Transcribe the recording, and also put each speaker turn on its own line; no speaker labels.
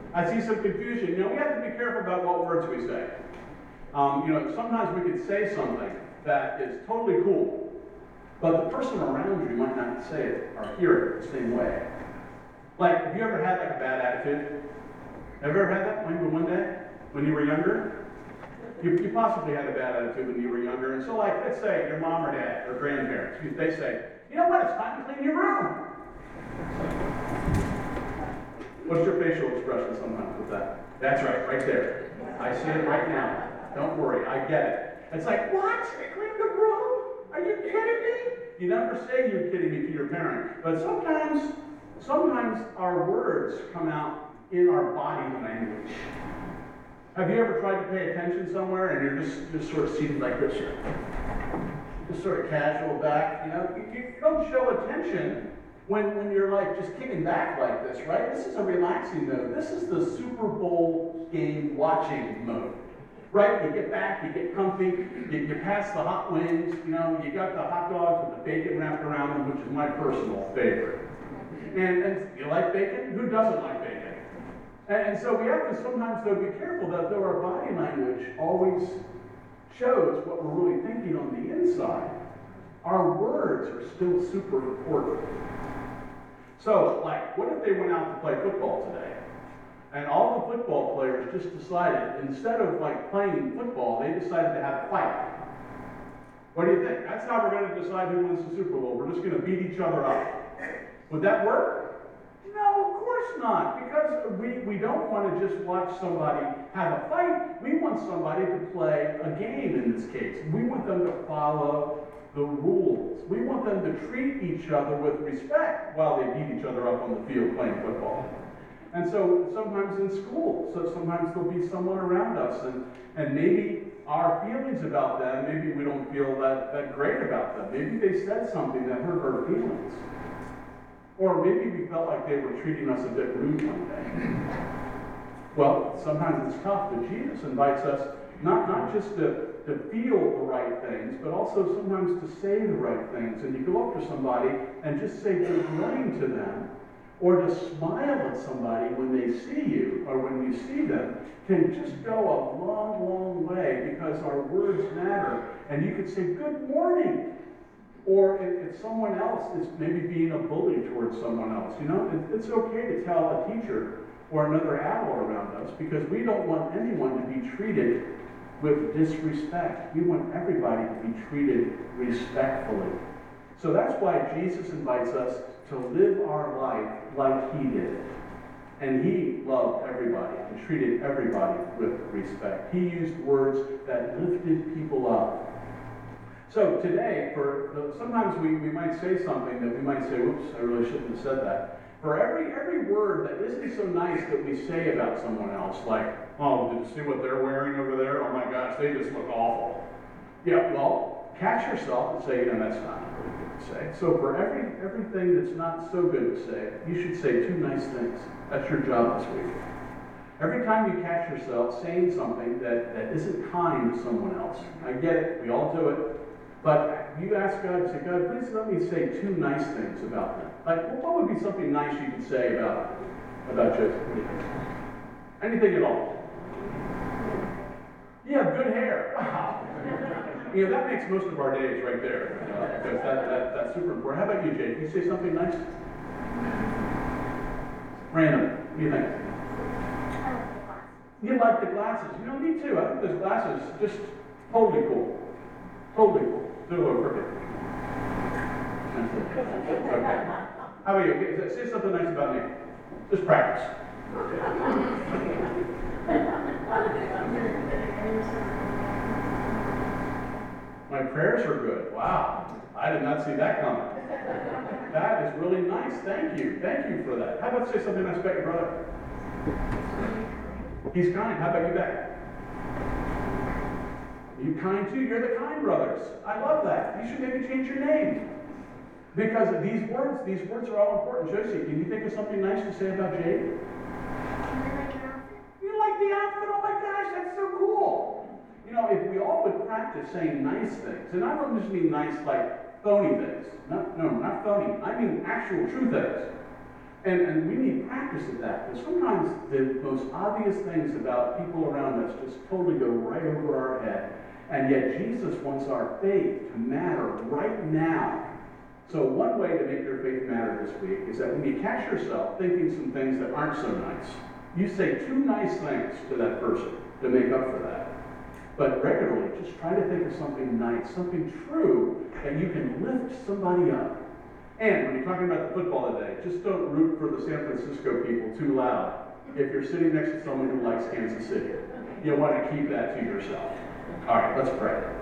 I see some confusion. We have to be careful about what words we say. Sometimes we could say something that is totally cool, but the person around you might not say it or hear it the same way. Like, have you ever had like a bad attitude? Have you ever had that maybe one day when you were younger? You possibly had a bad attitude when you were younger, and so like, let's say your mom or dad or grandparents, they say, you know what, it's time to clean your room. What's your facial expression sometimes with that? That's right there. I see it right now. Don't worry, I get it. It's like, what? Clean the room? Are you kidding me? You never say you're kidding me to your parent, but sometimes our words come out in our body language. Have you ever tried to pay attention somewhere and you're just sort of seated like this? Just sort of casual back, You don't show attention when you're like just kicking back like this, right? This is a relaxing mode. This is the Super Bowl game watching mode, right? You get back, you get comfy, you pass the hot wings, you got the hot dogs with the bacon wrapped around them, which is my personal favorite. And you like bacon? Who doesn't like bacon? And so we have to sometimes, though, be careful that though our body language always shows what we're really thinking on the inside, our words are still super important. So, like, what if they went out to play football today? And all the football players just decided, instead of like playing football, they decided to have a fight. What do you think? That's how we're going to decide who wins the Super Bowl. We're just going to beat each other up. Would that work? No, of course not. Because we don't want to just watch somebody have a fight. We want somebody to play a game in this case. We want them to follow the rules. We want them to treat each other with respect while they beat each other up on the field playing football. And so sometimes in school, sometimes there'll be someone around us, and maybe our feelings about them, maybe we don't feel that great about them. Maybe they said something that hurt our feelings. Or maybe we felt like they were treating us a bit rude one day. Well, sometimes it's tough, but Jesus invites us not just to feel the right things, but also sometimes to say the right things. And you go up to somebody and just say good morning to them, or to smile at somebody when they see you or when you see them, can just go a long, long way because our words matter. And you could say good morning. Or if someone else is maybe being a bully towards someone else, it's okay to tell a teacher or another adult around us, because we don't want anyone to be treated with disrespect. We want everybody to be treated respectfully. So that's why Jesus invites us to live our life like he did. And he loved everybody and treated everybody with respect. He used words that lifted people up. So today, sometimes we might say something that we might say, oops, I really shouldn't have said that. For every word that isn't so nice that we say about someone else, like, oh, did you see what they're wearing over there? Oh my gosh, they just look awful. Yeah, well, catch yourself and say, that's not really good to say. So for everything that's not so good to say, you should say two nice things. That's your job this week. Every time you catch yourself saying something that isn't kind to someone else, I get it, we all do it, but you ask God, say, God, please let me say two nice things about them. Like, what would be something nice you could say about Joseph? What do you think? Anything at all? You have good hair. Wow. That makes most of our days right there. Because that's super important. How about you, Jake? Can you say something nice? Random. What do you think? You like the glasses. Me too. I think those glasses just totally cool. Totally cool. They're a little crooked. Okay. How about you? Say something nice about me. Just practice. My prayers are good. Wow. I did not see that coming. That is really nice. Thank you. Thank you for that. How about say something nice about your brother? He's kind. How about you back? You kind too? You're the kind brothers. I love that. You should maybe change your name. Because these words are all important. Josie, can you think of something nice to say about Jade? You like the outfit? Oh my gosh, that's so cool. If we all would practice saying nice things, and I don't just mean nice like phony things. No, not phony. I mean actual true things. And we need practice at that, because sometimes the most obvious things about people around us just totally go right over our head. And yet Jesus wants our faith to matter right now. So one way to make your faith matter this week is that when you catch yourself thinking some things that aren't so nice, you say 2 nice things to that person to make up for that. But regularly, just try to think of something nice, something true that you can lift somebody up. And when you're talking about the football today, just don't root for the San Francisco people too loud if you're sitting next to someone who likes Kansas City. You'll want to keep that to yourself. All right, let's pray.